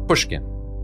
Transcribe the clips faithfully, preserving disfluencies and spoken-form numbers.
Pushkin.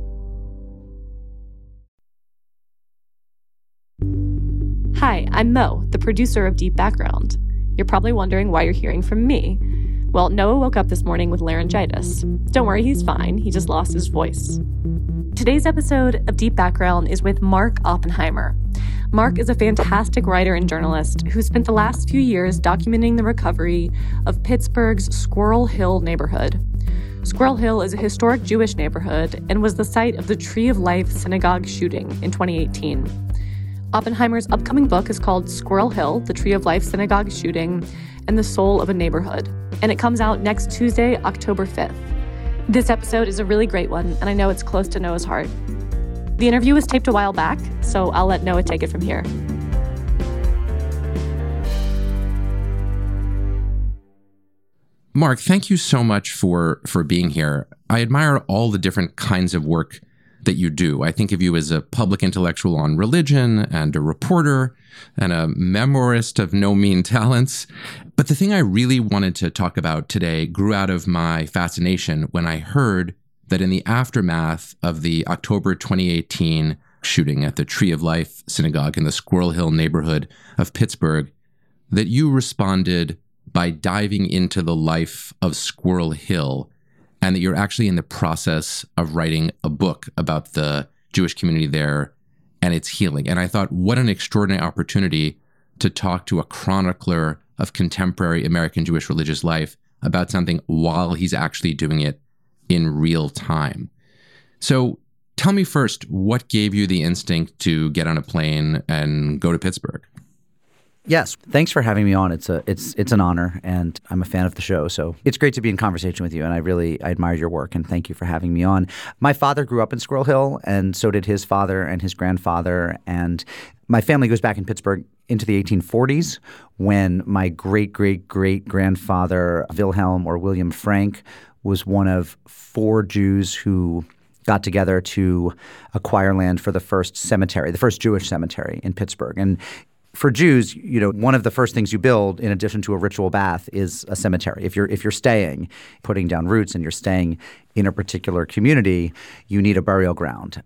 Hi, I'm Mo, the producer of Deep Background. You're probably wondering why you're hearing from me. Well, Noah woke up this morning with laryngitis. Don't worry, he's fine. He just lost his voice. Today's episode of Deep Background is with Mark Oppenheimer. Mark is a fantastic writer and journalist who spent the last few years documenting the recovery of Pittsburgh's Squirrel Hill neighborhood. Squirrel Hill is a historic Jewish neighborhood and was the site of the Tree of Life synagogue shooting in twenty eighteen. Oppenheimer's upcoming book is called Squirrel Hill, the Tree of Life synagogue shooting, and the soul of a neighborhood. And it comes out next Tuesday, October fifth. This episode is a really great one, and I know it's close to Noah's heart. The interview was taped a while back, so I'll let Noah take it from here. Mark, thank you so much for, for being here. I admire all the different kinds of work that you do. I think of you as a public intellectual on religion and a reporter and a memoirist of no mean talents. But the thing I really wanted to talk about today grew out of my fascination when I heard that in the aftermath of the October twenty eighteen shooting at the Tree of Life synagogue in the Squirrel Hill neighborhood of Pittsburgh, that you responded by diving into the life of Squirrel Hill, and that you're actually in the process of writing a book about the Jewish community there and its healing. And I thought, what an extraordinary opportunity to talk to a chronicler of contemporary American Jewish religious life about something while he's actually doing it in real time. So tell me first, what gave you the instinct to get on a plane and go to Pittsburgh? Yes. Thanks for having me on. It's a it's it's an honor, and I'm a fan of the show. So it's great to be in conversation with you, and I really I admire your work, and thank you for having me on. My father grew up in Squirrel Hill, and so did his father and his grandfather, and my family goes back in Pittsburgh into the eighteen forties when my great-great-great-grandfather Wilhelm or William Frank was one of four Jews who got together to acquire land for the first cemetery, the first Jewish cemetery in Pittsburgh. And for Jews, you know, one of the first things you build, in addition to a ritual bath, is a cemetery. If you're if you're staying, putting down roots, and you're staying in a particular community, you need a burial ground.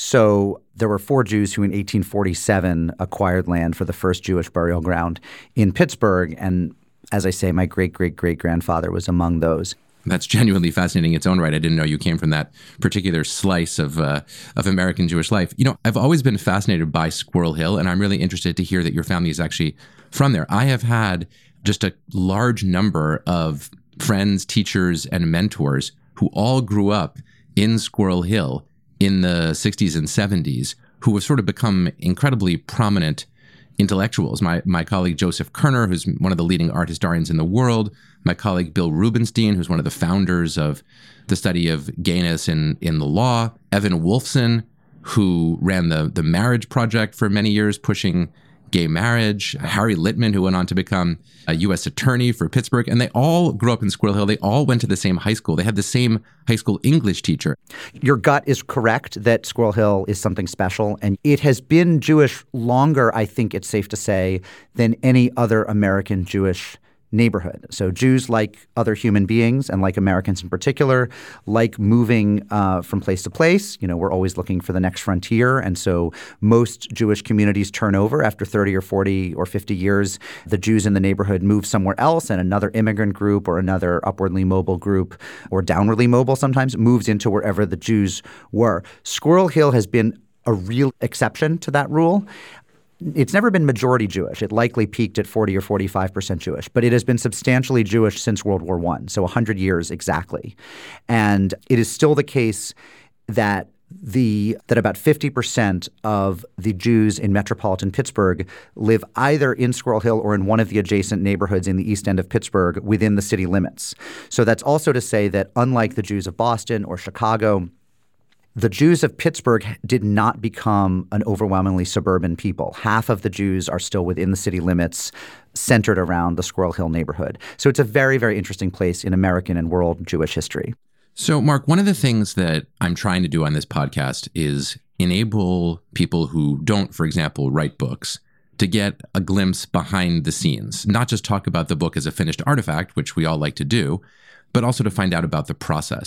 So there were four Jews who in eighteen forty-seven acquired land for the first Jewish burial ground in Pittsburgh. And as I say, my great-great-great-grandfather was among those. That's genuinely fascinating in its own right. I didn't know you came from that particular slice of uh, of American Jewish life. You know, I've always been fascinated by Squirrel Hill, and I'm really interested to hear that your family is actually from there. I have had just a large number of friends, teachers, and mentors who all grew up in Squirrel Hill in the sixties and seventies, who have sort of become incredibly prominent intellectuals. My my colleague Joseph Kerner, who's one of the leading art historians in the world, my colleague Bill Rubenstein, who's one of the founders of the study of gayness in, in the law, Evan Wolfson, who ran the, the Marriage Project for many years, pushing gay marriage, Harry Littman, who went on to become a U S attorney for Pittsburgh, and they all grew up in Squirrel Hill. They all went to the same high school. They had the same high school English teacher. Your gut is correct that Squirrel Hill is something special, and it has been Jewish longer, I think it's safe to say, than any other American Jewish neighborhood. So Jews, like other human beings, and like Americans in particular, like moving uh, from place to place. You know, we're always looking for the next frontier. And so most Jewish communities turn over after thirty or forty or fifty years. The Jews in the neighborhood move somewhere else, and another immigrant group or another upwardly mobile group, or downwardly mobile sometimes, moves into wherever the Jews were. Squirrel Hill has been a real exception to that rule. It's never been majority Jewish. It likely peaked at forty or forty-five percent Jewish, but it has been substantially Jewish since World War One, so one hundred years exactly. And it is still the case that the that about fifty percent of the Jews in metropolitan Pittsburgh live either in Squirrel Hill or in one of the adjacent neighborhoods in the east end of Pittsburgh within the city limits. So that's also to say that unlike the Jews of Boston or Chicago, the Jews of Pittsburgh did not become an overwhelmingly suburban people. Half of the Jews are still within the city limits, centered around the Squirrel Hill neighborhood. So it's a very, very interesting place in American and world Jewish history. So, Mark, one of the things that I'm trying to do on this podcast is enable people who don't, for example, write books to get a glimpse behind the scenes, not just talk about the book as a finished artifact, which we all like to do, but also to find out about the process.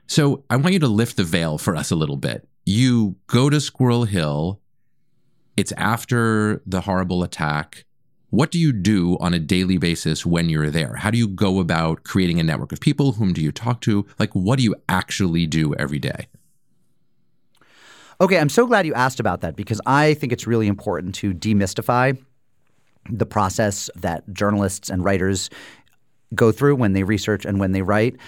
So I want you to lift the veil for us a little bit. You go to Squirrel Hill. It's after the horrible attack. What do you do on a daily basis when you're there? How do you go about creating a network of people? Whom do you talk to? Like, what do you actually do every day? Okay, I'm so glad you asked about that because I think it's really important to demystify the process that journalists and writers go through when they research and when they write.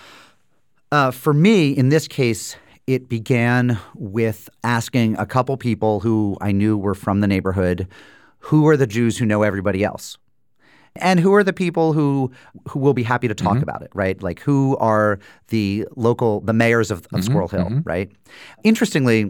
Uh, for me, in this case, it began with asking a couple people who I knew were from the neighborhood, who are the Jews who know everybody else? And who are the people who who will be happy to talk mm-hmm. about it, right? Like who are the local, the mayors of, of mm-hmm. Squirrel Hill, mm-hmm. right? Interestingly,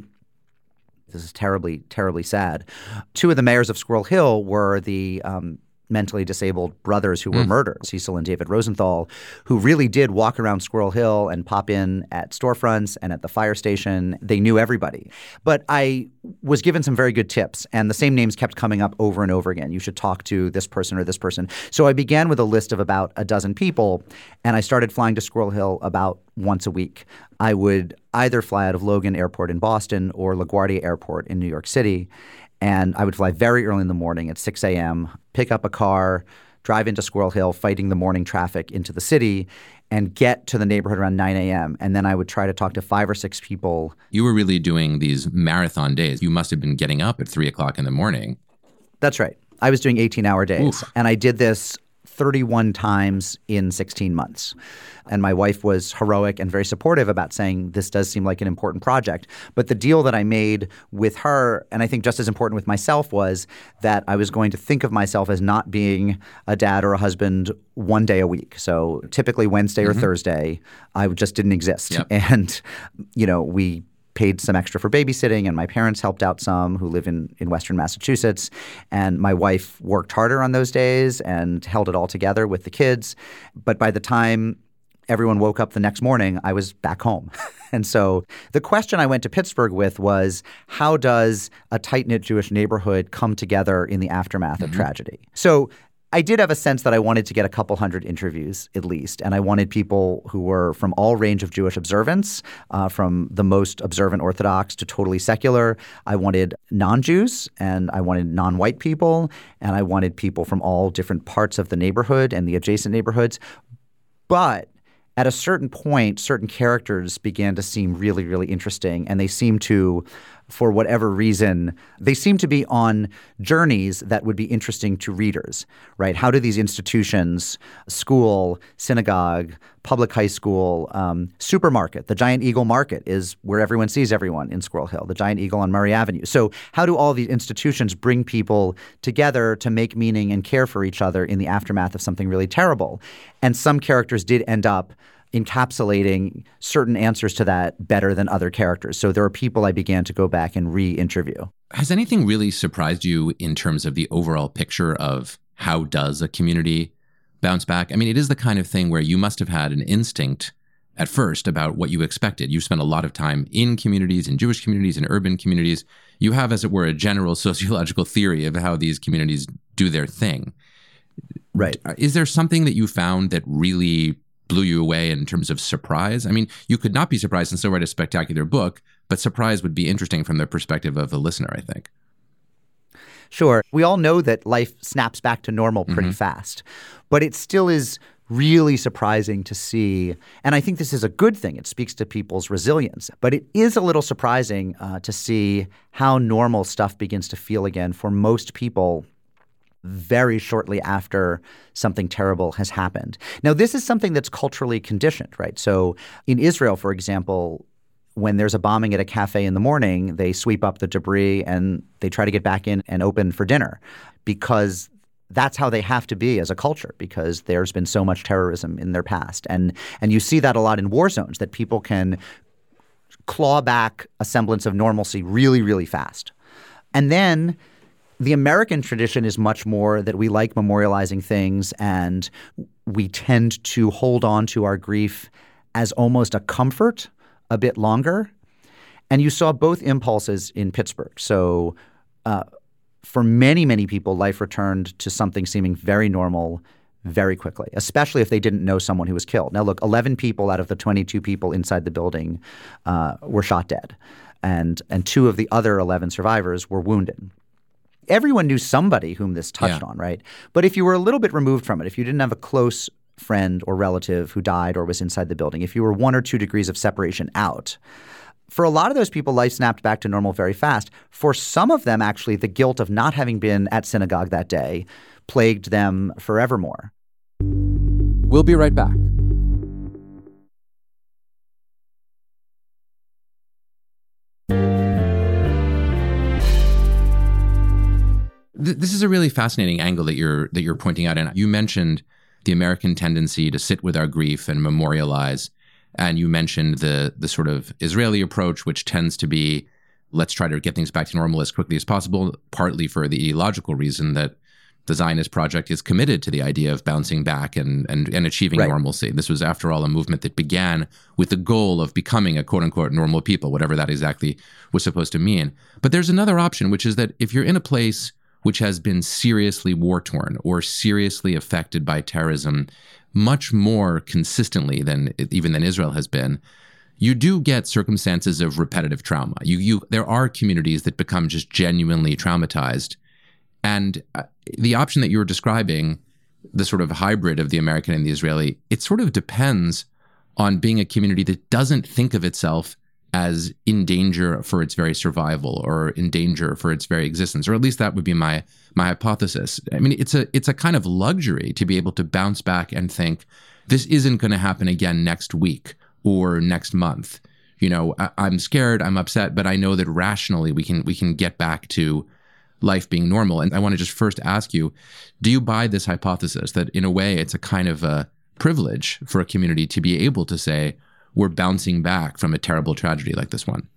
this is terribly, terribly sad. Two of the mayors of Squirrel Hill were the um, mentally disabled brothers who were mm. murdered, Cecil and David Rosenthal, who really did walk around Squirrel Hill and pop in at storefronts and at the fire station. They knew everybody. But I was given some very good tips, and the same names kept coming up over and over again. You should talk to this person or this person. So I began with a list of about a dozen people, and I started flying to Squirrel Hill about once a week. I would either fly out of Logan Airport in Boston or LaGuardia Airport in New York City. And I would fly very early in the morning at six a.m., pick up a car, drive into Squirrel Hill, fighting the morning traffic into the city, and get to the neighborhood around nine a.m. And then I would try to talk to five or six people. You were really doing these marathon days. You must have been getting up at three o'clock in the morning. That's right. I was doing eighteen-hour days. Oof. And I did this thirty-one times in sixteen months. And my wife was heroic and very supportive about saying this does seem like an important project. But the deal that I made with her, and I think just as important with myself, was that I was going to think of myself as not being a dad or a husband one day a week. So typically Wednesday mm-hmm. or Thursday, I just didn't exist. Yep. And, you know, we paid some extra for babysitting, and my parents helped out some who live in, in Western Massachusetts. And my wife worked harder on those days and held it all together with the kids. But by the time everyone woke up the next morning, I was back home. And so the question I went to Pittsburgh with was, how does a tight-knit Jewish neighborhood come together in the aftermath mm-hmm. of tragedy? So I did have a sense that I wanted to get a couple hundred interviews at least, and I wanted people who were from all range of Jewish observance, uh, from the most observant Orthodox to totally secular. I wanted non-Jews, and I wanted non-white people, and I wanted people from all different parts of the neighborhood and the adjacent neighborhoods. But at a certain point, certain characters began to seem really, really interesting, and they seemed to, for whatever reason, they seemed to be on journeys that would be interesting to readers, right? How do these institutions, school, synagogue, public high school, um, supermarket, the Giant Eagle Market is where everyone sees everyone in Squirrel Hill, the Giant Eagle on Murray Avenue. So how do all these institutions bring people together to make meaning and care for each other in the aftermath of something really terrible? And some characters did end up encapsulating certain answers to that better than other characters. So there are people I began to go back and re-interview. Has anything really surprised you in terms of the overall picture of how does a community bounce back? I mean, it is the kind of thing where you must have had an instinct at first about what you expected. You've spent a lot of time in communities, in Jewish communities, in urban communities. You have, as it were, a general sociological theory of how these communities do their thing. Right. Is there something that you found that really blew you away in terms of surprise? I mean, you could not be surprised and still write a spectacular book, but surprise would be interesting from the perspective of the listener, I think. Sure. We all know that life snaps back to normal pretty mm-hmm. fast, but it still is really surprising to see. And I think this is a good thing. It speaks to people's resilience. But it is a little surprising uh, to see how normal stuff begins to feel again for most people very shortly after something terrible has happened. Now, this is something that's culturally conditioned, right? So in Israel, for example, when there's a bombing at a cafe in the morning, they sweep up the debris and they try to get back in and open for dinner because that's how they have to be as a culture, because there's been so much terrorism in their past. And and you see that a lot in war zones, that people can claw back a semblance of normalcy really, really fast. And then the American tradition is much more that we like memorializing things, and we tend to hold on to our grief as almost a comfort a bit longer. And you saw both impulses in Pittsburgh. So uh, for many, many people, life returned to something seeming very normal very quickly, especially if they didn't know someone who was killed. Now, look, eleven people out of the twenty-two people inside the building uh, were shot dead, and and two of the other eleven survivors were wounded. Everyone knew somebody whom this touched Yeah. on, right? But if you were a little bit removed from it, if you didn't have a close friend or relative who died or was inside the building, if you were one or two degrees of separation out, for a lot of those people, life snapped back to normal very fast. For some of them, actually, the guilt of not having been at synagogue that day plagued them forevermore. We'll be right back. Th- This is a really fascinating angle that you're that you're pointing out. And you mentioned the American tendency to sit with our grief and memorialize. And you mentioned the the sort of Israeli approach, which tends to be, let's try to get things back to normal as quickly as possible, partly for the ideological reason that the Zionist project is committed to the idea of bouncing back and and, and achieving Right. normalcy. This was, after all, a movement that began with the goal of becoming a quote-unquote normal people, whatever that exactly was supposed to mean. But there's another option, which is that if you're in a place which has been seriously war-torn or seriously affected by terrorism much more consistently than even than Israel has been, you do get circumstances of repetitive trauma. You, you, there are communities that become just genuinely traumatized. And uh, the option that you were describing, the sort of hybrid of the American and the Israeli, it sort of depends on being a community that doesn't think of itself as in danger for its very survival or in danger for its very existence, or at least that would be my my hypothesis. I mean, it's a it's a kind of luxury to be able to bounce back and think, this isn't going to happen again next week or next month. You know, I, I'm scared, I'm upset, but I know that rationally we can we can get back to life being normal. And I want to just first ask you, do you buy this hypothesis that in a way it's a kind of a privilege for a community to be able to say, we're bouncing back from a terrible tragedy like this one?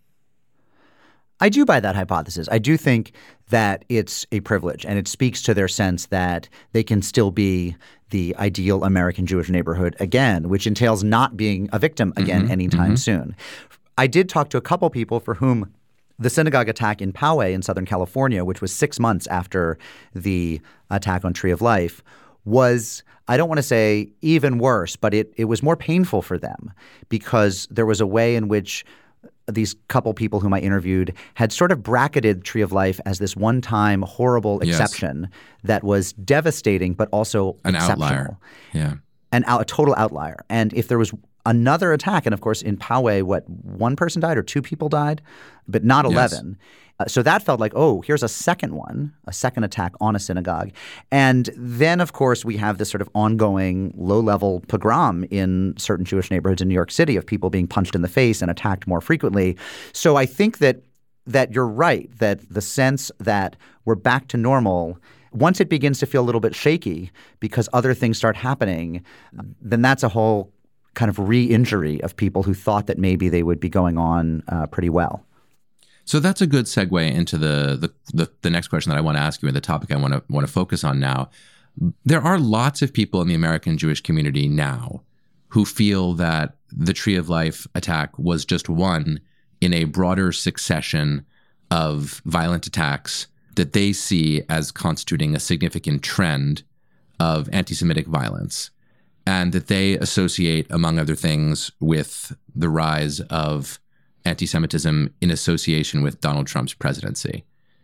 I do buy that hypothesis. I do think that it's a privilege, and it speaks to their sense that they can still be the ideal American Jewish neighborhood again, which entails not being a victim again Mm-hmm, anytime mm-hmm. soon. I did talk to a couple people for whom the synagogue attack in Poway in Southern California, which was six months after the attack on Tree of Life, was, I don't want to say even worse, but it, it was more painful for them because there was a way in which these couple people whom I interviewed had sort of bracketed Tree of Life as this one-time horrible Yes. exception that was devastating but also An exceptional. outlier. Yeah. An out, a total outlier. And if there was another attack, and of course in Poway, what, one person died or two people died, but not Yes. eleven. Uh, so that felt like, oh, here's a second one, a second attack on a synagogue. And then, of course, we have this sort of ongoing low-level pogrom in certain Jewish neighborhoods in New York City of people being punched in the face and attacked more frequently. So I think that that you're right, that the sense that we're back to normal, once it begins to feel a little bit shaky because other things start happening, then that's a whole kind of re-injury of people who thought that maybe they would be going on uh, pretty well. So that's a good segue into the, the the the next question that I want to ask you, and the topic I want to want to focus on now. There are lots of people in the American Jewish community now who feel that the Tree of Life attack was just one in a broader succession of violent attacks that they see as constituting a significant trend of anti-Semitic violence, and that they associate, among other things, with the rise of anti-Semitism in association with Donald Trump's presidency.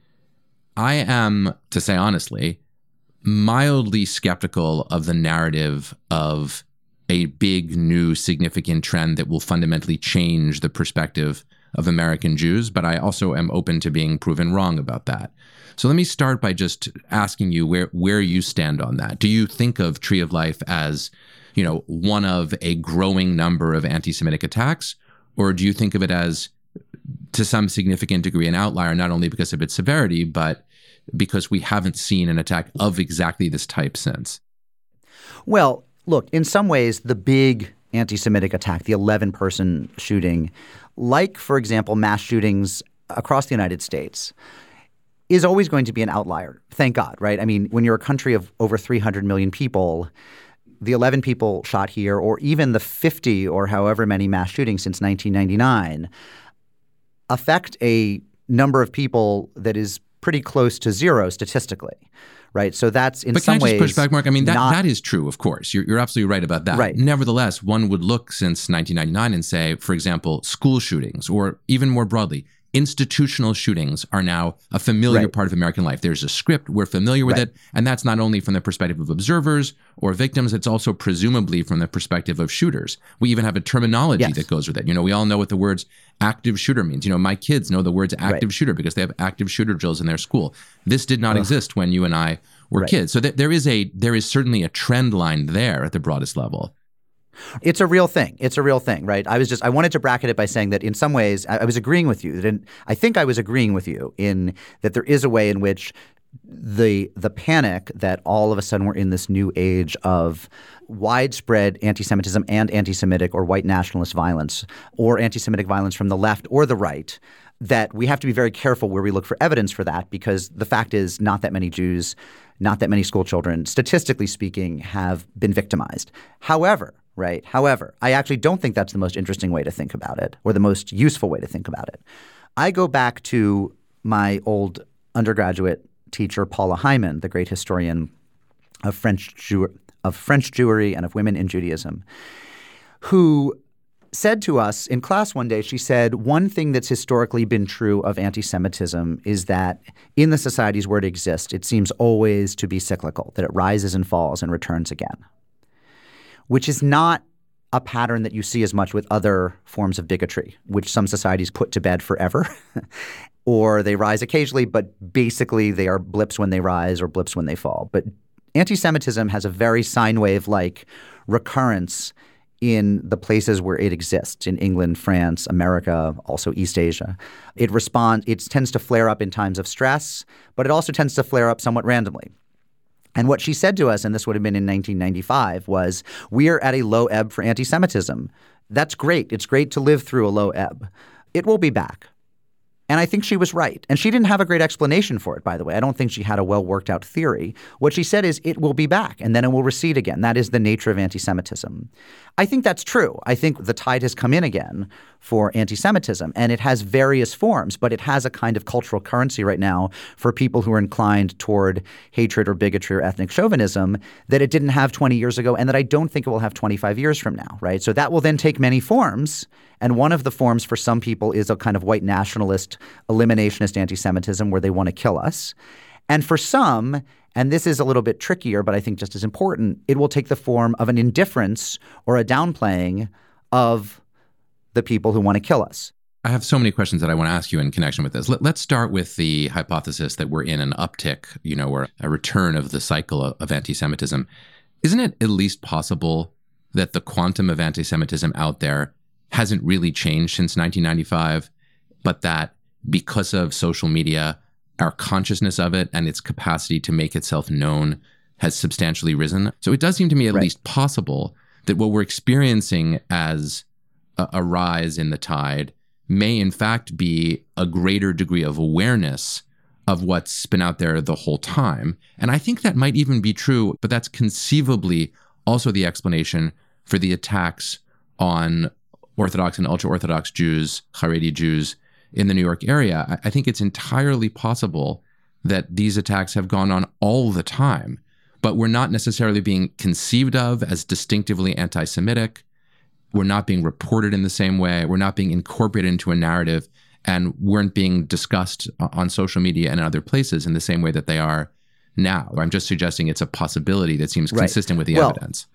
I am, to say honestly, mildly skeptical of the narrative of a big, new, significant trend that will fundamentally change the perspective of American Jews, but I also am open to being proven wrong about that. So let me start by just asking you where, where you stand on that. Do you think of Tree of Life as, you know, one of a growing number of anti-Semitic attacks? Or do you think of it as, to some significant degree, an outlier, not only because of its severity, but because we haven't seen an attack of exactly this type since? Well, look, in some ways, the big anti-Semitic attack, the eleven-person shooting, like, for example, mass shootings across the United States, is always going to be an outlier. Thank God, right? I mean, when you're a country of over three hundred million people, the eleven people shot here, or even the fifty or however many mass shootings since nineteen ninety-nine, affect a number of people that is pretty close to zero statistically, right? So that's in but some can I ways just push back, Mark? I mean, that, not, that is true, of course. You're, you're absolutely right about that. Right. Nevertheless, one would look since nineteen ninety-nine and say, for example, school shootings, or even more broadly, institutional shootings are now a familiar right. part of American life. There's a script, we're familiar with right. it, and that's not only from the perspective of observers or victims, it's also presumably from the perspective of shooters. We even have a terminology yes. that goes with it. You know, we all know what the words active shooter means. You know, my kids know the words active right. shooter because they have active shooter drills in their school. This did not Ugh. exist when you and I were right. kids. So th- there is a there is certainly a trend line there at the broadest level. It's a real thing. It's a real thing, right? I was just I wanted to bracket it by saying that in some ways I, I was agreeing with you. That in, I think I was agreeing with you in that there is a way in which the the panic that all of a sudden we're in this new age of widespread anti-Semitism and anti-Semitic or white nationalist violence or anti-Semitic violence from the left or the right, that we have to be very careful where we look for evidence for that, because the fact is not that many Jews, not that many school children, statistically speaking, have been victimized. However, right, however, I actually don't think that's the most interesting way to think about it or the most useful way to think about it. I go back to my old undergraduate teacher, Paula Hyman, the great historian of French Jew- of French Jewry and of women in Judaism, who said to us in class one day, she said, one thing that's historically been true of anti-Semitism is that in the societies where it exists, it seems always to be cyclical, that it rises and falls and returns again, which is not a pattern that you see as much with other forms of bigotry, which some societies put to bed forever, or they rise occasionally, but basically they are blips when they rise or blips when they fall. But anti-Semitism has a very sine wave-like recurrence in the places where it exists, in England, France, America, also East Asia. It responds, it tends to flare up in times of stress, but it also tends to flare up somewhat randomly. And what she said to us, and this would have been in nineteen ninety-five, was, we are at a low ebb for anti-Semitism. That's great. It's great to live through a low ebb. It will be back. And I think she was right. And she didn't have a great explanation for it, by the way. I don't think she had a well-worked-out theory. What she said is it will be back, and then it will recede again. That is the nature of anti-Semitism. I think that's true. I think the tide has come in again for anti-Semitism, and it has various forms, but it has a kind of cultural currency right now for people who are inclined toward hatred or bigotry or ethnic chauvinism that it didn't have twenty years ago, and that I don't think it will have twenty-five years from now, right? So that will then take many forms. And one of the forms for some people is a kind of white nationalist, eliminationist anti-Semitism where they want to kill us. And for some, and this is a little bit trickier, but I think just as important, it will take the form of an indifference or a downplaying of the people who want to kill us. I have so many questions that I want to ask you in connection with this. Let, let's start with the hypothesis that we're in an uptick, you know, or a return of the cycle of, of anti-Semitism. Isn't it at least possible that the quantum of anti-Semitism out there hasn't really changed since nineteen ninety-five, but that because of social media, our consciousness of it and its capacity to make itself known has substantially risen? So it does seem to me at right. least possible that what we're experiencing as a, a rise in the tide may in fact be a greater degree of awareness of what's been out there the whole time. And I think that might even be true, but that's conceivably also the explanation for the attacks on Orthodox and ultra-Orthodox Jews, Haredi Jews in the New York area. I think it's entirely possible that these attacks have gone on all the time, but we're not necessarily being conceived of as distinctively anti-Semitic. We're not being reported in the same way. We're not being incorporated into a narrative and weren't being discussed on social media and in other places in the same way that they are now. I'm just suggesting it's a possibility that seems right. consistent with the well, evidence.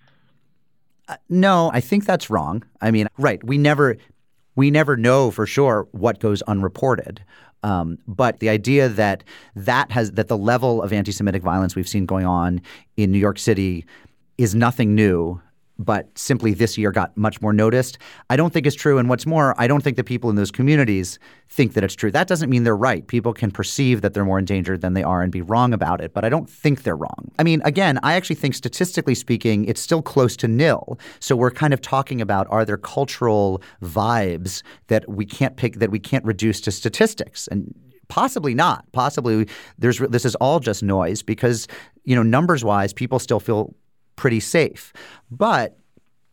Uh, no, I think that's wrong. I mean, right. We never we never know for sure what goes unreported. Um, but the idea that that has that the level of anti-Semitic violence we've seen going on in New York City is nothing new, but simply this year got much more noticed, I don't think is true. And what's more, I don't think the people in those communities think that it's true. That doesn't mean they're right. People can perceive that they're more endangered than they are and be wrong about it, but I don't think they're wrong. I mean, again, I actually think statistically speaking, it's still close to nil. So we're kind of talking about, are there cultural vibes that we can't pick, that we can't reduce to statistics? And possibly not. Possibly there's this is all just noise because, you know, numbers wise, people still feel pretty safe. But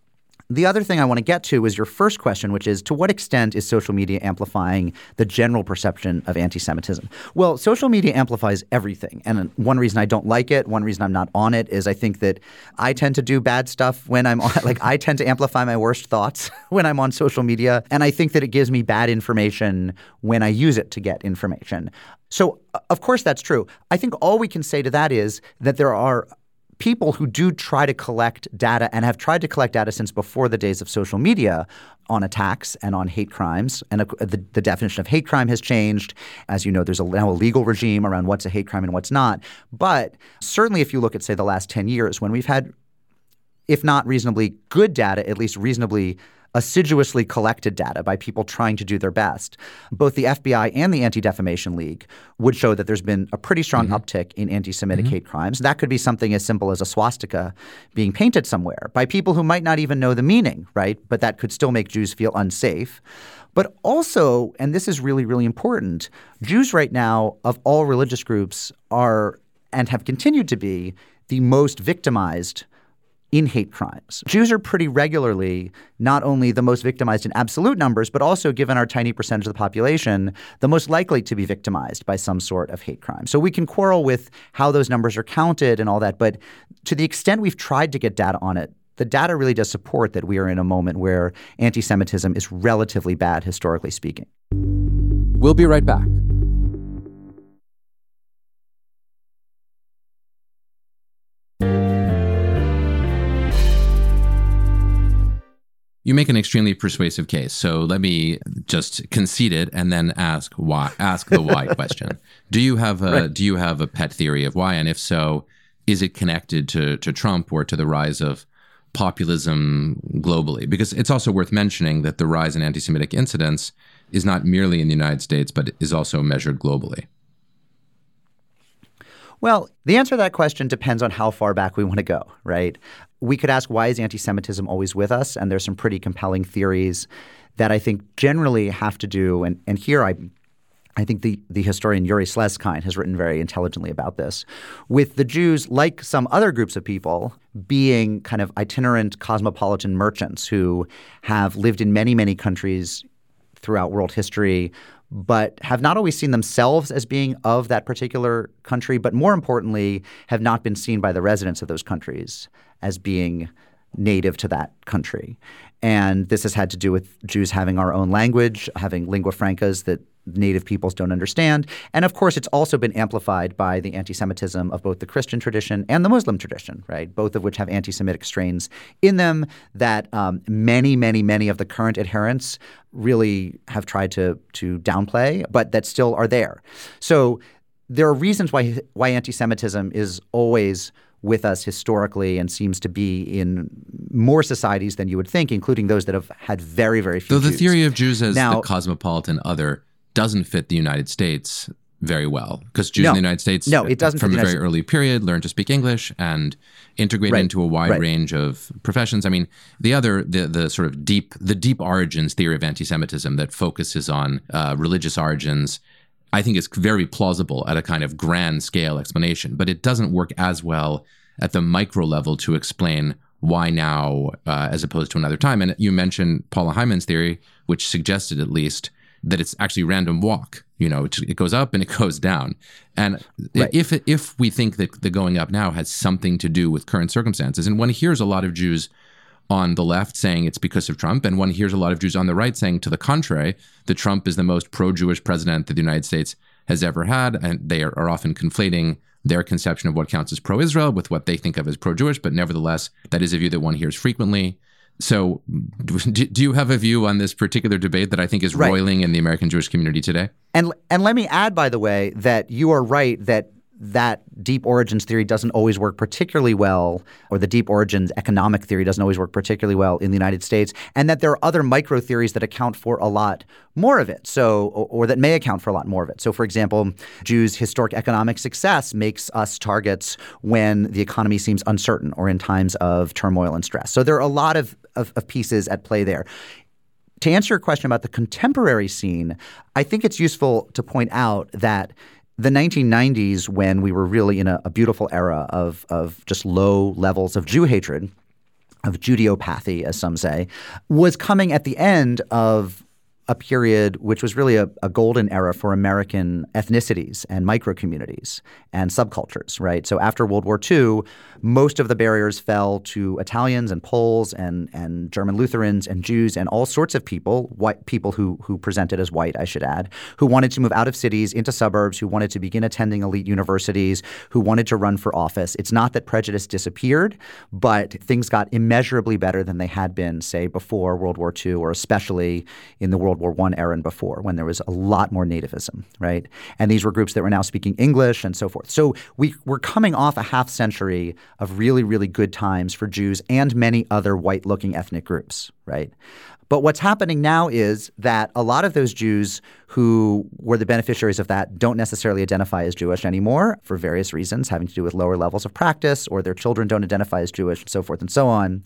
The other thing I want to get to is your first question, which is to what extent is social media amplifying the general perception of anti-Semitism? Well, social media amplifies everything. And one reason I don't like it, one reason I'm not on it is I think that I tend to do bad stuff when I'm on – like I tend to amplify my worst thoughts when I'm on social media. And I think that it gives me bad information when I use it to get information. So, of course, that's true. I think all we can say to that is that there are – people who do try to collect data and have tried to collect data since before the days of social media on attacks and on hate crimes. And the, the definition of hate crime has changed. As you know, there's a, now a legal regime around what's a hate crime and what's not. But certainly if you look at, say, the last ten years when we've had, if not reasonably good data, at least reasonably assiduously collected data by people trying to do their best, both the F B I and the Anti-Defamation League would show that there's been a pretty strong mm-hmm. uptick in anti-Semitic mm-hmm. hate crimes. That could be something as simple as a swastika being painted somewhere by people who might not even know the meaning, right? But that could still make Jews feel unsafe. But also, and this is really, really important, Jews right now of all religious groups are and have continued to be the most victimized in hate crimes. Jews are pretty regularly not only the most victimized in absolute numbers, but also, given our tiny percentage of the population, the most likely to be victimized by some sort of hate crime. So we can quarrel with how those numbers are counted and all that, but to the extent we've tried to get data on it, the data really does support that we are in a moment where anti-Semitism is relatively bad, historically speaking. We'll be right back. You make an extremely persuasive case. So let me just concede it and then ask why. Ask the why question. Do you have a right. Do you have a pet theory of why? And if so, is it connected to to Trump or to the rise of populism globally? Because it's also worth mentioning that the rise in anti-Semitic incidents is not merely in the United States, but is also measured globally. Well, the answer to that question depends on how far back we want to go, right? We could ask, why is anti-Semitism always with us? And there's some pretty compelling theories that I think generally have to do, and, and here I I think the, the historian Yuri Slezkine has written very intelligently about this, with the Jews, like some other groups of people, being kind of itinerant cosmopolitan merchants who have lived in many, many countries throughout world history, but have not always seen themselves as being of that particular country, but more importantly, have not been seen by the residents of those countries as being native to that country. And this has had to do with Jews having our own language, having lingua francas that native peoples don't understand. And of course, it's also been amplified by the anti-Semitism of both the Christian tradition and the Muslim tradition, right? Both of which have anti-Semitic strains in them that um, many, many, many of the current adherents really have tried to to downplay, but that still are there. So there are reasons why why anti-Semitism is always with us historically and seems to be in more societies than you would think, including those that have had very, very few Though the Jews. theory of Jews as now, the cosmopolitan other doesn't fit the United States very well, because Jews no, in the United States no, it doesn't from fit a the very United early period learned to speak English and integrate right, into a wide right. range of professions. I mean, the other, the the sort of deep, the deep origins theory of anti-Semitism that focuses on uh, religious origins, I think is very plausible at a kind of grand scale explanation, but it doesn't work as well at the micro level to explain why now uh, as opposed to another time. And you mentioned Paula Hyman's theory, which suggested at least that it's actually random walk. You know, it, it goes up and it goes down. And right. if if we think that the going up now has something to do with current circumstances, and one hears a lot of Jews on the left saying it's because of Trump, and one hears a lot of Jews on the right saying to the contrary, that Trump is the most pro-Jewish president that the United States has ever had, and they are, are often conflating their conception of what counts as pro-Israel with what they think of as pro-Jewish, but nevertheless, that is a view that one hears frequently. So do, do you have a view on this particular debate that I think is right. roiling in the American Jewish community today? And and let me add, by the way, that you are right that that deep origins theory doesn't always work particularly well, or the deep origins economic theory doesn't always work particularly well in the United States, and that there are other micro theories that account for a lot more of it, so or, or that may account for a lot more of it. So, for example, Jews' historic economic success makes us targets when the economy seems uncertain or in times of turmoil and stress. So there are a lot of, of, of pieces at play there. To answer your question about the contemporary scene, I think it's useful to point out that the nineteen nineties, when we were really in a, a beautiful era of, of just low levels of Jew hatred, of Judeopathy, as some say, was coming at the end of a period which was really a, a golden era for American ethnicities and micro-communities and subcultures, right? So after World War Two, most of the barriers fell to Italians and Poles and, and German Lutherans and Jews and all sorts of people, white people who who presented as white, I should add, who wanted to move out of cities into suburbs, who wanted to begin attending elite universities, who wanted to run for office. It's not that prejudice disappeared, but things got immeasurably better than they had been, say, before World War Two, or especially in the World War One era and before, when there was a lot more nativism, right? And these were groups that were now speaking English and so forth. So we were coming off a half century of really, really good times for Jews and many other white-looking ethnic groups, right? But what's happening now is that a lot of those Jews who were the beneficiaries of that don't necessarily identify as Jewish anymore for various reasons, having to do with lower levels of practice, or their children don't identify as Jewish, and so forth and so on.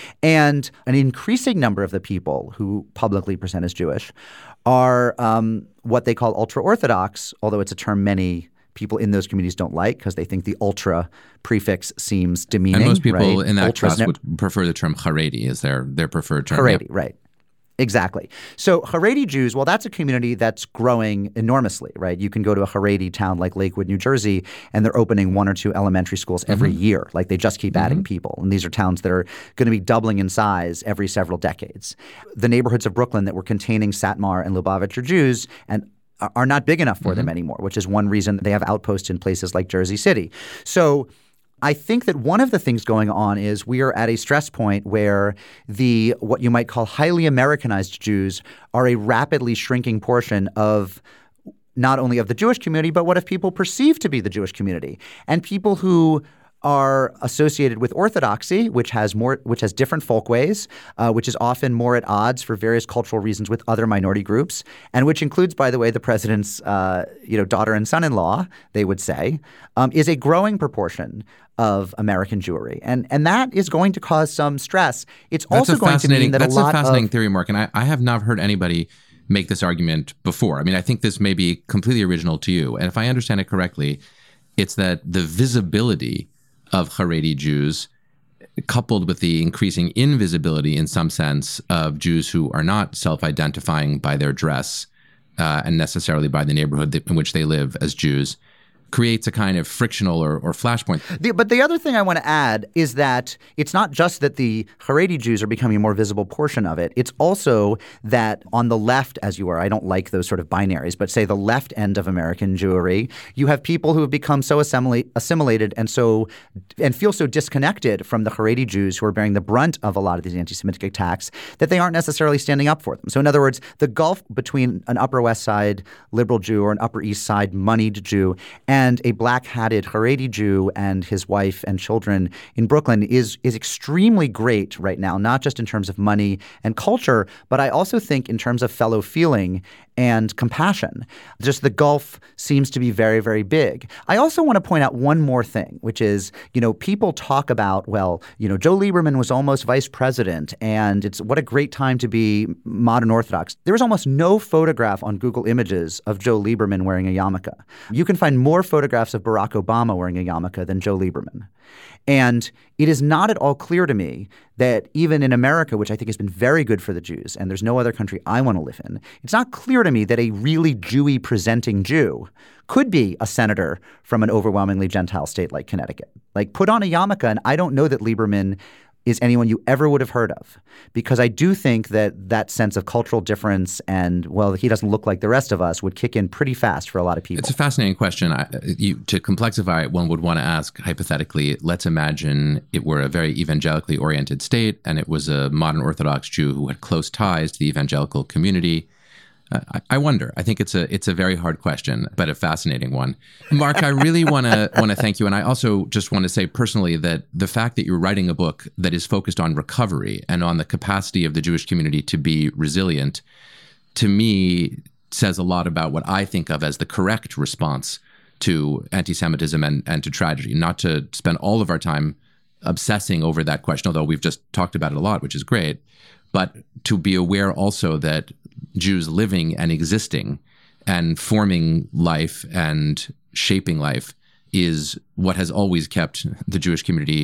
And an increasing number of the people who publicly present as Jewish are um, what they call ultra-Orthodox, although it's a term many people in those communities don't like because they think the ultra prefix seems demeaning. And most people right? in that Ultras class ne- would prefer the term Haredi as their, their preferred term. Haredi, Yep. right. Exactly. So Haredi Jews, well, that's a community that's growing enormously, right? You can go to a Haredi town like Lakewood, New Jersey, and they're opening one or two elementary schools every mm-hmm. year. Like they just keep mm-hmm. adding people. And these are towns that are going to be doubling in size every several decades. The neighborhoods of Brooklyn that were containing Satmar and Lubavitcher Jews and are not big enough for mm-hmm. them anymore, which is one reason they have outposts in places like Jersey City. So I think that one of the things going on is we are at a stress point where the what you might call highly Americanized Jews are a rapidly shrinking portion of not only of the Jewish community, but what if people perceive to be the Jewish community. And people who are associated with Orthodoxy, which has more, which has different folkways, uh, which is often more at odds for various cultural reasons with other minority groups, and which includes, by the way, the president's, uh, you know, daughter and son-in-law, they would say, um, is a growing proportion of American Jewry, and and that is going to cause some stress. It's that's also going to mean that that's a lot a fascinating of, theory, Mark, and I, I have not heard anybody make this argument before. I mean, I think this may be completely original to you, and if I understand it correctly, it's that the visibility of Haredi Jews, coupled with the increasing invisibility in some sense of Jews who are not self-identifying by their dress uh, and necessarily by the neighborhood that, in which they live as Jews, creates a kind of frictional or, or flashpoint. The, but the other thing I want to add is that it's not just that the Haredi Jews are becoming a more visible portion of it. It's also that on the left, as you are, I don't like those sort of binaries, but say the left end of American Jewry, you have people who have become so assimilate, assimilated and so and feel so disconnected from the Haredi Jews who are bearing the brunt of a lot of these anti-Semitic attacks that they aren't necessarily standing up for them. So in other words, the gulf between an Upper West Side liberal Jew or an Upper East Side moneyed Jew and And a black-hatted Haredi Jew and his wife and children in Brooklyn is is extremely great right now, not just in terms of money and culture, but I also think in terms of fellow feeling and compassion. Just the gulf seems to be very, very big. I also want to point out one more thing, which is, you know, people talk about, well, you know, Joe Lieberman was almost vice president, and it's what a great time to be modern Orthodox. There is almost no photograph on Google Images of Joe Lieberman wearing a yarmulke. You can find more photographs of Barack Obama wearing a yarmulke than Joe Lieberman. And it is not at all clear to me that even in America, which I think has been very good for the Jews, and there's no other country I want to live in, it's not clear to me that a really Jewy presenting Jew could be a senator from an overwhelmingly Gentile state like Connecticut. Like, put on a yarmulke, and I don't know that Lieberman is anyone you ever would have heard of, because I do think that that sense of cultural difference and, well, he doesn't look like the rest of us would kick in pretty fast for a lot of people. It's a fascinating question. I, you, to complexify it, one would want to ask, hypothetically, let's imagine it were a very evangelically oriented state and it was a modern Orthodox Jew who had close ties to the evangelical community. Uh, I, I wonder. I think it's a it's a very hard question, but a fascinating one. Mark, I really want to want to thank you, and I also just want to say personally that the fact that you're writing a book that is focused on recovery and on the capacity of the Jewish community to be resilient, to me, says a lot about what I think of as the correct response to anti-Semitism and, and to tragedy. Not to spend all of our time obsessing over that question, although we've just talked about it a lot, which is great, but to be aware also that Jews living and existing and forming life and shaping life is what has always kept the Jewish community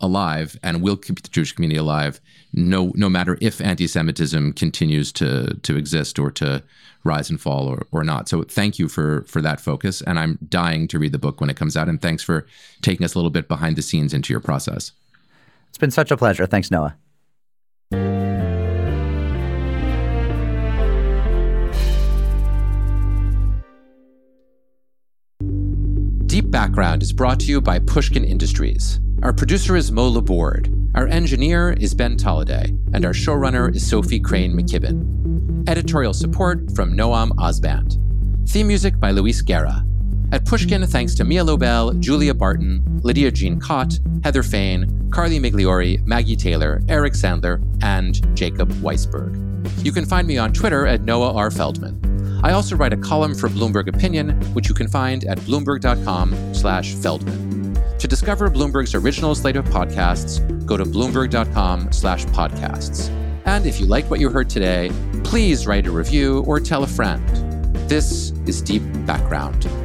alive and will keep the Jewish community alive, no no matter if anti-Semitism continues to to exist or to rise and fall or, or not. So thank you for for that focus. And I'm dying to read the book when it comes out. And thanks for taking us a little bit behind the scenes into your process. It's been such a pleasure. Thanks, Noah. Deep Background is brought to you by Pushkin Industries. Our producer is Mo Laborde. Our engineer is Ben Tolliday. And our showrunner is Sophie Crane McKibben. Editorial support from Noam Osband. Theme music by Luis Guerra. At Pushkin, thanks to Mia Lobel, Julia Barton, Lydia Jean Cott, Heather Fain, Carly Migliori, Maggie Taylor, Eric Sandler, and Jacob Weisberg. You can find me on Twitter at Noah R. Feldman. I also write a column for Bloomberg Opinion, which you can find at bloomberg.com slash Feldman. To discover Bloomberg's original slate of podcasts, go to bloomberg.com slash podcasts. And if you liked what you heard today, please write a review or tell a friend. This is Deep Background.